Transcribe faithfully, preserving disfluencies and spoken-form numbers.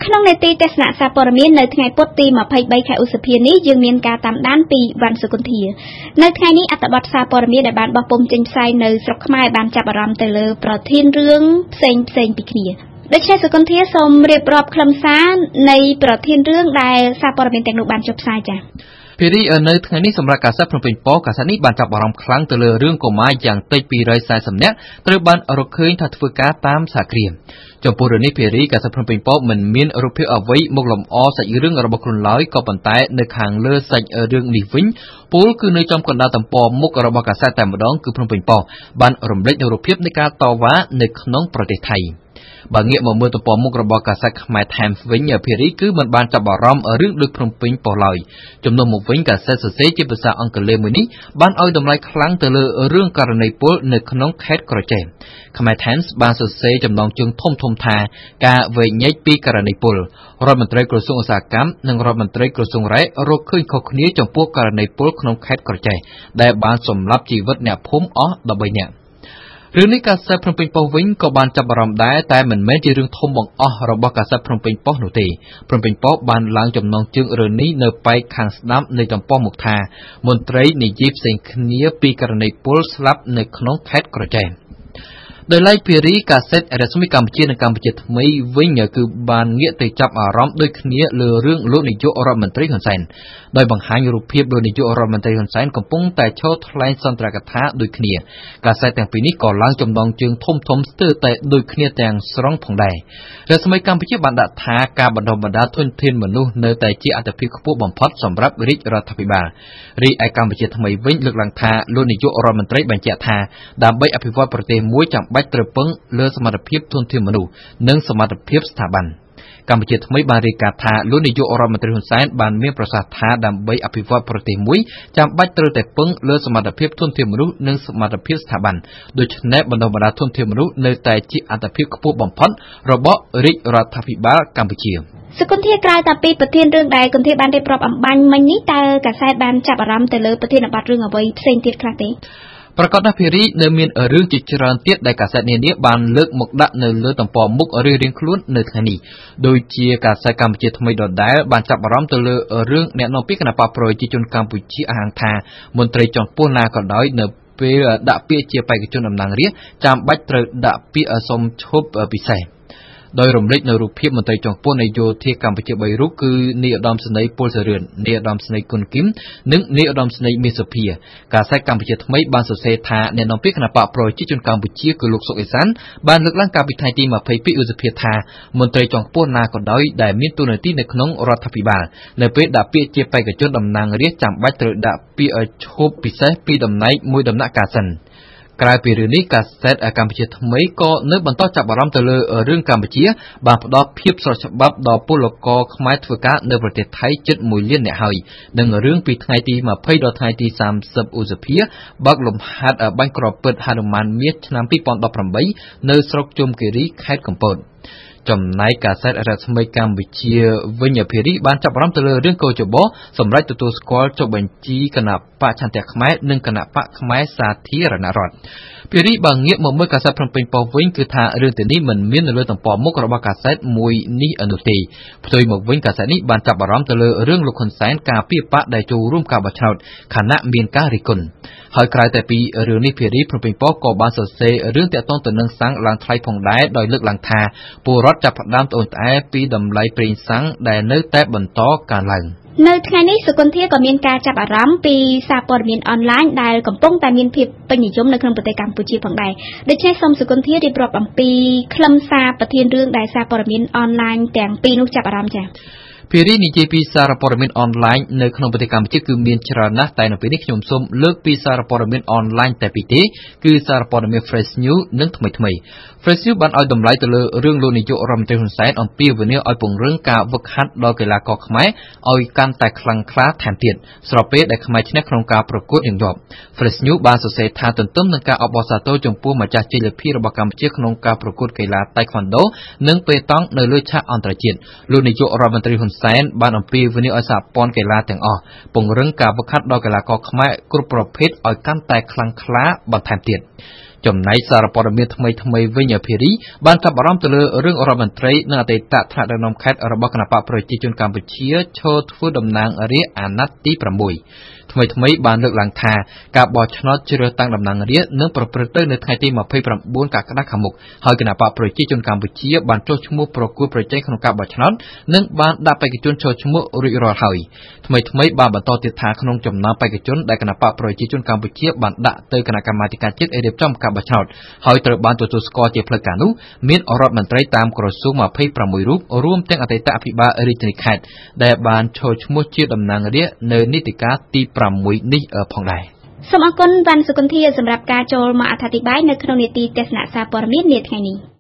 ក្នុងនេតិទេសនាសារព័ត៌មាននៅថ្ងៃពុធទីยี่สิบสามខែឧសភានេះយើងមានការតាមដានពីវណ្ណសុគន្ធានៅថ្ងៃនេះអត្ថបទសារព័ត៌មានដែលបានបោះពុម្ពចេញផ្សាយនៅស្រុកខ្មែរបានចាប់អារម្មណ៍ទៅលើប្រធានរឿងផ្សេងផ្សេងពីគ្នាដូច្នេះសុគន្ធាសូមរៀបរាប់ខ្លឹមសារនៃប្រធានរឿងដែលសារព័ត៌មានទាំងនោះបានចុះផ្សាយចា៎ភារីនៅថ្ងៃនេះសម្រាប់កាសែតភ្នំពេញប៉ុស្តិ៍កាសែតនេះបានចាប់អារម្មណ៍ខ្លាំងទៅលើរឿងកុមារយ៉ាងតិចពីរសสี่สิบនាក់ត្រូវបានរកឃើញថាធ្វើការតាមសហគ្រាសចំពោះរឿងនេះភារីកាសែតភ្នំពេញប៉ុស្តិ៍មិនមានរូបភាពអ្វីមកលម្អសាច់រឿងរបស់ខ្លួនឡើយក៏ប៉ុន្តែនៅខាងលើសាច់រឿងនេះវិញពលគឺនៅចំកណ្ដាលទំព័រមុខរបស់កាសែតតែម្ដងគឺភ្នំពេញប៉ុស្តិ៍បានរំលេចនូវរូបភាពនៃការតវ៉ានៅក្នុងប្រទេសថៃបើងាកមកមើលទំព័រមុខរបស់កាសែតខ្មែរ Times វិញភារីគឺមិនបានចាប់អារម្មណ៍រឿងដូចភ្នំពេញប៉ុស្តិ៍ឡើយជំនួសមកវិញកាសែតសរសេរជាភាសាអង់គ្លេសមួយនេះបានឲ្យតម្លៃខ្លាំងទៅលើរឿងករណីពលនៅក្នុងខេត្តក្រចេះខ្មែរ Times បានសរសេរចំណងជើងធំធំថាការវែកញែកពីករណីពលរដ្ឋមន្ត្រីក្រសួងឧស្សាហកម្មនិងរដ្ឋមន្ត្រីក្រសួងរ៉ែរកឃើញខុសគ្នាចំពោះករណីពលក្នុងខេត្តក្រចេះដែលបានសម្លាប់ជីវិតអ្នកភូមិអស់13នាក់រឿងនេះកាសែតភ្នំពេញប៉ុស្តិ៍វិញក៏បានចាប់អារម្មណ៍ដែរតែមិនមែនជារឿងធំបង្អស់របស់កាសែតភ្នំពេញប៉ុស្តិ៍នោះទេភ្នំពេញប៉ុស្តិ៍បានឡើងចំណងជើងរឿងនេះនៅប៉ែកខាងស្ដាំនៃទំព័រមុខថាមន្ត្រីនិយាយផ្សេងគ្នាពីករណីពលស្លាប់នៅក្នុងខេត្តក្រចេះដោយឡែកភារីកាសែតរស្មីកម្ពុជានិងកម្ពុជាថ្មីវិញគឺបានងាកទៅចាប់អារម្មណ៍ដូចគ្នាលើរឿងលោកនាយករដ្ឋមន្ត្រីហ៊ុនសែនដោយបង្ហាញរូបភាពលោកនាយករដ្ឋមន្ត្រីហ៊ុនសែនកំពុងតែឈរថ្លែងសន្ទរកថាដូចគ្នាកាសែតទាំងពីរនេះក៏ឡើងចំណងជើងធំធំស្ទើរតែដូចគ្នាទាំងស្រុងផងដែររស្មីកម្ពុជាបានដាក់ថាការបណ្ដុះបណ្ដាលធនធានមនុស្សនៅតែជាអាទិភាពខ្ពស់បំផុតសម្រាប់រាជរដ្ឋាភិបាលរីឯកម្ពុជាថ្មីវិញលើកឡើងថាលោកនាយករដ្ឋមន្ត្រីបញ្ជាក់ថាដើម្បីអភិវឌ្ឍប្រទេសមួយចាំបាច់ត្រូវពឹងលើសមត្ថភាពធនធានមនុស្សនិងសមត្ថភាពស្ថាប័នកម្ពុជាថ្មីបានរាយការណ៍ថាលោកនាយករដ្ឋមន្ត្រីហ៊ុនសែនបានមានប្រសាសន៍ថាដើម្បីអភិវឌ្ឍប្រទេសមួយចាំបាច់ត្រូវតែពឹងលើសមត្ថភាពធនធានមនុស្សនិងសមត្ថភាពស្ថាប័នដូច្នេះបណ្ដុះបណ្ដាលធនធានមនុស្សនៅតែជាអាទិភាពខ្ពស់បំផុតរបស់រាជរដ្ឋាភិបាលកម្ពុជាសុគន្ធាក្រៅតែពីប្រធានរឿងដែលគន្ធាបានរៀបរាប់អំបញ្ញមិញនេះតើកាសែតបានចាប់អារម្មណ៍ទៅលើប្រធានបទរឿងអ្វីផ្សេងទៀតខ្លះទេប្រកាសថាភារីនៅមានរឿងជាច្រើនទៀតដែលកាសែតនានាបានលើកមកដាក់នៅលើទំព័រមុខរៀងៗខ្លួននៅថ្ងៃនេះដូចជាកាសែតកម្ពុជាថ្មីដដែលបានចាប់អារម្មណ៍ទៅលើរឿងអ្នកនាំពាក្យគណបកប្រជាជនកម្ពុជាអះអាងថាមន្ត្រីជាន់ខ្ពស់ណាក៏ដោយនៅពេលដាក់ពាក្យជាបេក្ខជនតំណាងរាស្ត្រចាំបាច់ត្រូវដាក់ពាក្យសុំឈប់ពិសេសដោយរំលេចនៅរូបភាពមន្ត្រីជាន់ខ្ពស់នៃយោធាកម្ពុជាបីរូបគឺនាយឧត្តមសេនីយ៍ពលសរឿននាយឧត្តមសេនីយ៍គុណគឹមនិងនាយឧត្តមសេនីយ៍មាសសុភាកាសែតកម្ពុជាថ្មីបានសរសេរថាអ្នកនាំពាក្យគណបកប្រជាជនកម្ពុជាគឺលោកសុកអេសានបានលើកឡើងកាលពីថ្ងៃទីยี่สิบสองឧសភាថាមន្ត្រីជាន់ខ្ពស់ណាក៏ដោយដែលមានតួនាទីនៅក្នុងរដ្ឋាភិបាលនៅពេលដាក់ពាក្យជាបេក្ខជនតំណាងរាស្ត្រចាំបាច់ត្រូវដាក់ពាក្យឈប់ពិសេសពីតំណែងមួយដំណាក់កាលសិនក្រៅពីរឿងនេះកាសែតកម្ពុជាថ្មីក៏នៅបន្តចាប់អារម្មណ៍ទៅលើរឿងកម្ពុជាបានផ្ដល់ភាពស្របច្បាប់ដល់ពលករខ្មែរធ្វើការនៅប្រទេសថៃជិតមួយលាននាក់ហើយនិងរឿងពីថ្ងៃទីยี่สิบដល់ថ្ងៃទីสามสิบឧសភាបើកលំហាត់បាញ់គ្រាប់ពិតហនុមានមាសឆ្នាំยี่สิบสิบแปดនៅស្រុកជុំគិរីខេត្តកំពតចំណែកកាសែតរស្មីកម្ពុជាវិញភារីបានចាប់អារម្មណ៍ទៅលើរឿងកោជបសម្រាប់ទទួលស្គាល់ចុះបញ្ជីគណៈបកឆន្ទៈខ្មែរនិងគណៈបកខ្មែរសាធារណរដ្ឋភារីបានងាកមកមើលកាសែតភ្នំពេញប៉ុស្តិ៍វិញគឺថារឿងទាំងនេះមិនមាននៅលើទំព័រមុខរបស់កាសែតមួយនេះនោះទេផ្ទុយមកវិញកាសែតនេះបានចាប់អារម្មណ៍ទៅលើរឿងលោកហ៊ុនសែនការពីបកដែលចូលរួមការបោះឆ្នោតខណៈមានការរិះគន់ហើយក្រៅតែពីរឿងនេះភារីភ្នំពេញប៉ុស្តិ៍ក៏បានសរសេររឿងទាក់ទងទៅនឹងសាំងឡើងថ្លៃផងដែរដោយលើកឡើងថាពលរដ្ឋចាប់ផ្ដើមត្អូញត្អែពីតម្លៃប្រេងសាំងដែលនៅតែបន្តកើនឡើងនៅថ្ងៃនេះសុគន្ធាក៏មានការចាប់អារម្មណ៍ពីសារព័ត៌មានអនឡាញដែលកំពុងតែមានភាពពេញនិយមនៅក្នុងប្រទេសកម្ពុជាផងដែរដូច្នេះសូមសុគន្ធារៀបរាប់អំពីខ្លឹមសារប្រធានរឿងដែលសារព័ត៌មានអនឡាញទាំងពីរនោះចាប់អារម្មណ៍ចា៎ភារីនិយាយពីសារព័ត៌មានអនឡាញនៅក្នុងប្រទេសកម្ពុជាគឺមានច្រើនណាស់តែនៅពេលនេះខ្ញុំសូមលើកពីសារព័ត៌មានអនឡាញតែពីរទេគឺសារព័ត៌មាន Fresh News និងថ្មីថ្មី Fresh News បានឲ្យតម្លៃទៅលើរឿងលោកនាយករដ្ឋមន្ត្រីហ៊ុនសែនអំពាវនាវឲ្យពង្រឹងការវឹកហាត់ដល់កីឡាករខ្មែរឲ្យកាន់តែខ្លាំងក្លាថែមទៀតស្របពេលដែលខ្មែរឈ្នះក្នុងការប្រកួតយ៉ាងយប់ Fresh News បានសរសេរថាទន្ទឹមនឹងការអបអរសាទរចំពោះម្ចាស់ជ័យលាភីរបស់កម្ពុជាក្នុងការប្រកួតកីឡាតៃក្វាន់ដូនិងប៉េតង់នៅលើឆាកអន្តរជាតិលោកនាយករដ្ឋមន្ត្រីហ៊ុនសែនបានអំពាវនាវឲ្យសហព័ន្ធកីឡាទាំងអស់ពង្រឹងការវឹកហាត់ដល់កីឡាករខ្មែរគ្រប់ប្រភេទឲ្យកាន់តែខ្លាំងក្លាបន្ថែមទៀតចំណែកសារព័ត៌មានថ្មីថ្មីវិញភារីបានចាប់អារម្មណ៍ទៅលើរឿងរដ្ឋមន្ត្រីនិងអតីតថ្នាក់ដឹកនាំខេត្តរបស់គណបកប្រជាជនកម្ពុជាឈរធ្វើតំណាងរាស្ត្រអាណត្តិទីប្រាំមួយថ្មីថ្មីបានលើកឡើងថាការបោះឆ្នោតជ្រើសតាំងតំណាងរាស្ត្រនឹងប្រព្រឹត្តទៅនៅថ្ងៃទីម្ភៃប្រាំបួនកក្កដាខាងមុខហើយគណបកប្រជាជនកម្ពុជាបានចុះឈ្មោះប្រគល់ប្រជែងក្នុងការបោះឆ្នោតនិងបានដាក់បេក្ខជនចូលឈ្មោះរួចរាល់ហើយថ្មីថ្មីបានបន្តទៀតថាក្នុងចំណោមបេក្ខជនដែលគណបកប្រជាជនកម្ពុជាបានដាក់ទៅគណៈកម្មាធិការជាតិរៀបចំការបោះឆ្នោតហើយត្រូវបានទទួលស្គាល់ជាផ្លូវការនោះមានរដ្ឋមន្ត្រីតាមក្រសួងម្ភៃប្រាំមួយរូបរួមទាំងអតីតអភិបាលរាជធានីខេត្តដែលបានចូលឈ្មោះជាតំណាងរាស្ត្រនៅនីតិកាលទីប្រាំមួយនេះផងដែរសូមអរគុណវ៉ាន់សុគន្ធាសម្រាប់ការចូលមកអធិប្បាយនៅក្នុងនីតិទស្សនៈសារព័ត៌មាននាថ្ងៃនេះ